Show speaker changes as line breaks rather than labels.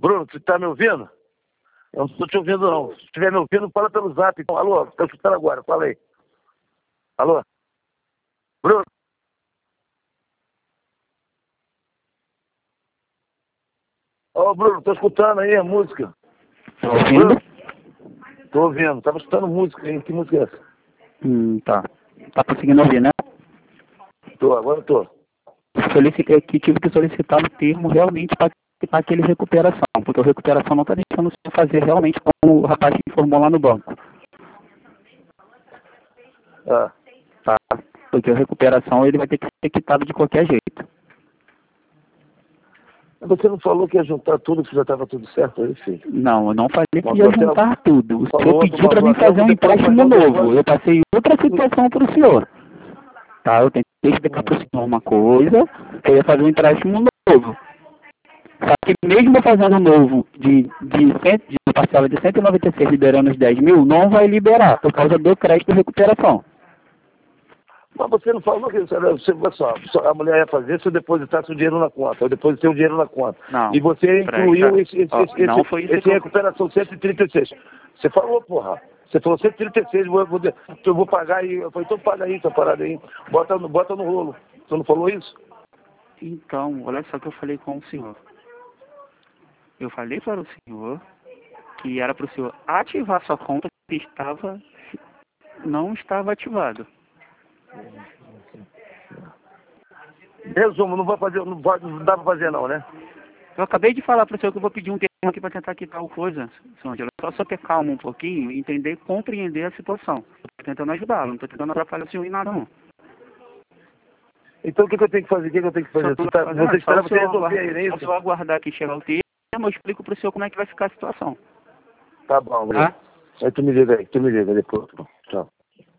Bruno, você tá me ouvindo? Eu não estou te ouvindo, não. Se estiver me ouvindo, fala pelo zap. Então, alô, estou escutando agora, fala aí. Alô? Bruno? Ô, Bruno, estou escutando aí a música.
Tá ouvindo?
Estou ouvindo. Estava escutando música aí. Que música é essa?
Tá. Tá conseguindo ouvir, né?
Agora estou.
Solicitei aqui, tive que solicitar o termo realmente para aquele recuperação, porque a recuperação não está deixando você fazer realmente como o rapaz informou lá no banco.
Ah.
Tá? Porque a recuperação ele vai ter que ser quitado de qualquer jeito.
Você não falou que ia juntar tudo, que já estava tudo certo aí, filho?
Não, eu não falei que
Mandou
ia
até
juntar tudo. O senhor pediu para
mandou
mim
até
fazer um
depois
empréstimo
mandou
novo.
depois.
Eu passei outra situação para o senhor. Tá? Eu tentei explicar para o senhor uma coisa, que eu ia fazer um empréstimo novo. Só que mesmo fazendo novo de parcela de 196 liberando os 10 mil, não vai liberar, por causa do crédito de recuperação.
Mas você não falou que a mulher ia fazer se eu depositasse o dinheiro na conta. Eu depositei o dinheiro na conta.
Não.
E você incluiu
Não foi isso
esse recuperação 136. Você falou, porra. Você falou 136, eu vou pagar aí. Eu falei, então paga aí, essa parada aí. Bota no rolo. Você não falou isso?
Então, olha só o que eu falei com o senhor. Eu falei para o senhor que era para o senhor ativar sua conta que não estava ativado.
Resumo, não dá pra fazer não, né?
Eu acabei de falar para o senhor que eu vou pedir um termo aqui para tentar quitar o coisa, senhor Angelo. Só ter calma um pouquinho, entender, compreender a situação. Estou tentando ajudá-lo, não estou tentando atrapalhar o senhor em nada, não.
Então o que eu tenho que fazer? Vou ter que esperar você resolver aí, não é isso?
Se eu aguardar aqui chegar o termo, eu explico para o senhor como é que vai ficar a situação.
Tá bom, Bruno.
Tá?
Aí tu me liga depois. Tchau.